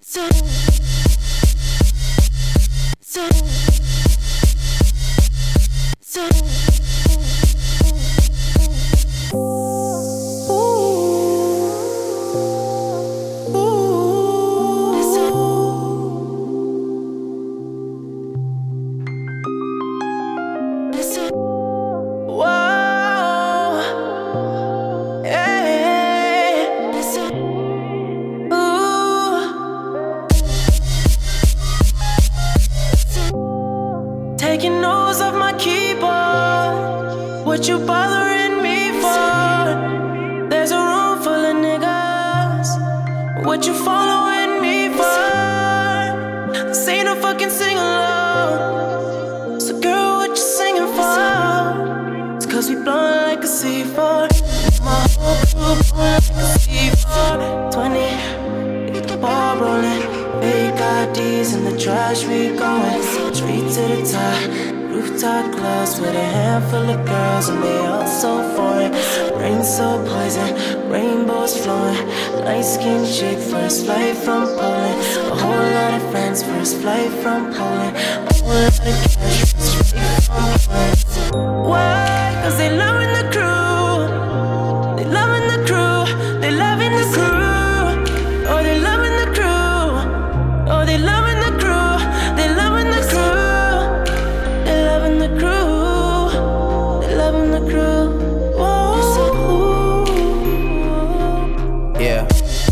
Taking notes off my keyboard. What you bothering me for? There's a room full of niggas. What you following me for? This ain't no fucking sing-along. So girl, what you singing for? It's cause we blowin' like a C4. My whole crew blowin' like a C4. 20, get the ball rollin'. Fake IDs in the trash, we going straight to the top. Rooftop clubs with a handful of girls, and they all so foreign. Rain so poison, rainbows flowing. Light-skinned chick, first flight from Poland. A whole lot of friends, first flight from Poland. A whole lot of cash, straight from Poland. Why? Cause they loving the crew. They loving the crew. They loving the crew. Oh, they loving the crew. Oh, they loving the crew, they loving the crew, they loving the crew, they loving the crew. Whoa. Yeah.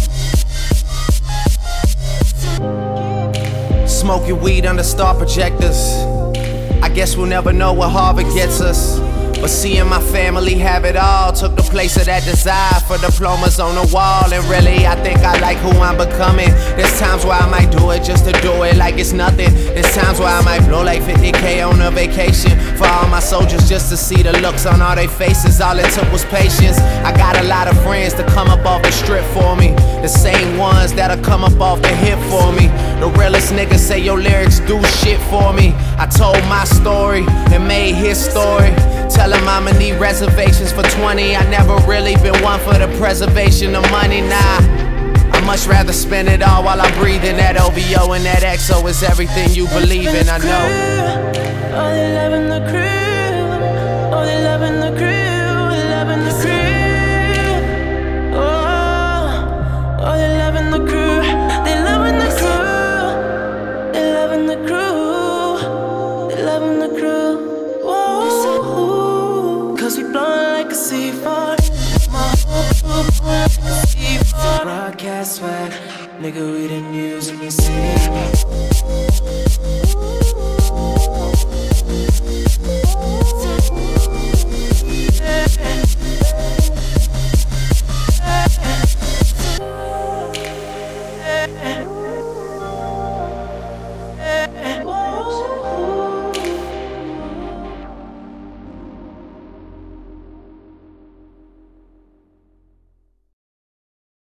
Smoking weed under star projectors. I guess we'll never know what Harvard gets us. But seeing my family have it all took the place of that desire for diplomas on the wall. And really, I think I like who I'm becoming. There's times where I might do it just to do it like it's nothing. There's times where I might blow like 50K on a vacation for all my soldiers just to see the looks on all their faces. All it took was patience. I got a lot of friends to come up off the strip for me, the same ones that'll come up off the hip for me. The realest niggas say your lyrics do shit for me. I told my story and made his story. Tell him I'ma need reservations for 20. I never really been one for the preservation of money, nah. I much rather spend it all while I'm breathing. That OVO and that XO is everything you believe in, I know. Oh, they loving the crew. Oh, they loving the crew. They loving the crew. Oh, they loving the crew. They loving the crew. They loving the crew. They loving the crew. Cause we blowin' like a C4. My whole crew blowin' like a C4. Broadcast swag, nigga, we done using the city.